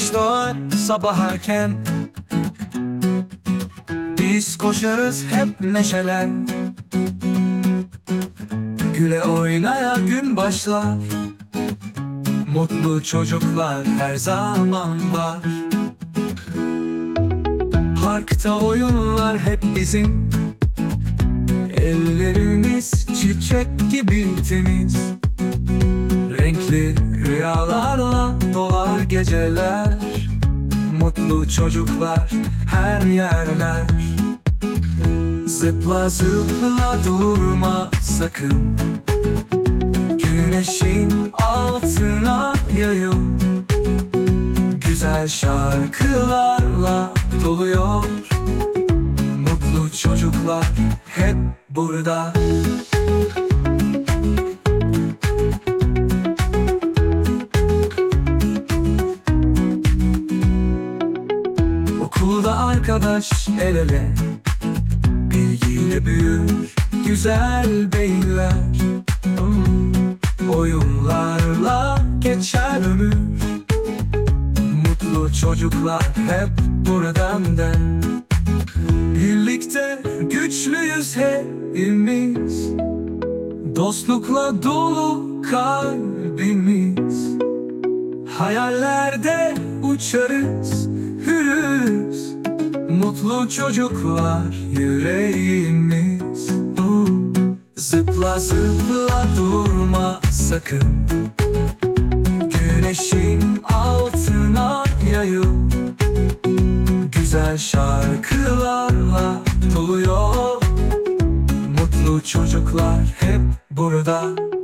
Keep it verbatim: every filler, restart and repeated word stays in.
Güneş doğar sabah erken, biz koşarız hep neşelen. Güle oynaya gün başlar, mutlu çocuklar her zaman var. Parkta oyunlar hep bizim, ellerimiz çiçek gibi temiz. Renkli rüyalarla dolar geceler, mutlu çocuklar her yerler. Zıpla zıpla durma sakın, güneşin altına yayıl. Güzel şarkılarla doluyor, mutlu çocuklar hep burada. Okulda arkadaş el ele, bilgiyle büyür güzel beyinler. hmm, Oyunlarla geçer ömür, mutlu çocuklar hep buradan den. Birlikte güçlüyüz hepimiz, dostlukla dolu kalbimiz. Hayallerde uçarız, hürüz, mutlu çocuklar yüreğimiz. uh. Zıpla zıpla durma sakın, güneşin altına yayıl. Güzel şarkılarla doluyor, mutlu çocuklar hep burada.